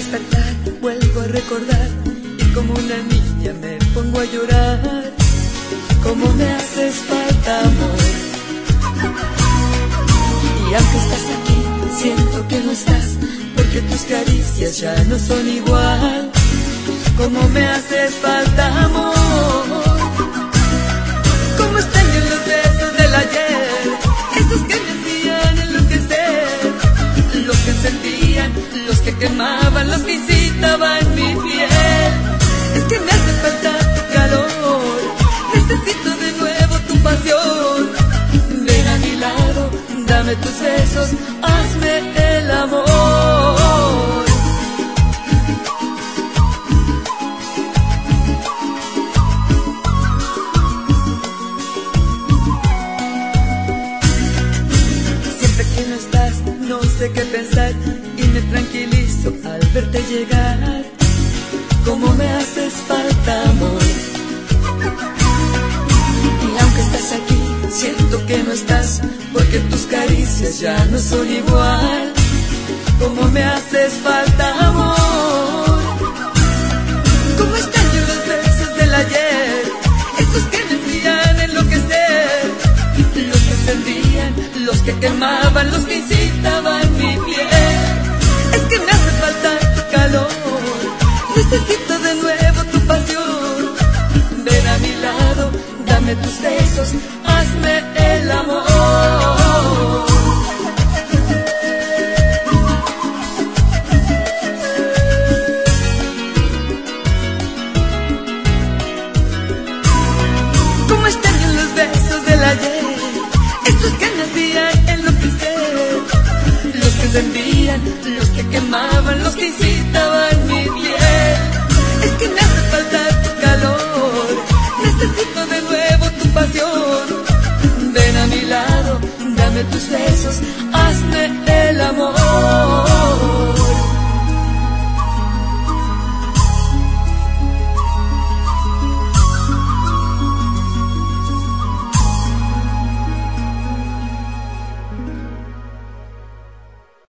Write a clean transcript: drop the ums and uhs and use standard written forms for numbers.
despertar vuelvo a recordar y como una niña me pongo a llorar. Cómo me haces falta, amor. Y aunque estás aquí, siento que no estás, porque tus caricias ya no son igual. Cómo me haces falta, amor. Cómo extraño los besos del ayer, esos que me hacían enloquecer, los que sentían, los que quemaban, los que incitaban mi piel. Es que me hace falta tu calor, necesito de nuevo tu pasión. Ven a mi lado, dame tus besos, hazme el amor. Siempre que no estás, no sé qué pensar y me tranquilizo al verte llegar. Cómo me haces falta, amor. Y aunque estás aquí, siento que no estás, porque tus caricias ya no son igual. Cómo me haces falta, amor. Cómo extraño los besos del ayer, esos que me hacían enloquecer, los que encendían, los que quemaban, los que incitaban mi piel. Es que me hace falta tu calor, necesito de nuevo tu pasión. Ven a mi lado, dame tus besos, hazme el amor. Cómo extraño los besos del ayer, estos que me hacían enloquecer, los que encendían, los que quemaban, los que incitaban mi piel. Es que me hace falta tu calor, necesito de nuevo tu pasión. Ven a mi lado, dame tus besos, hazme el amor.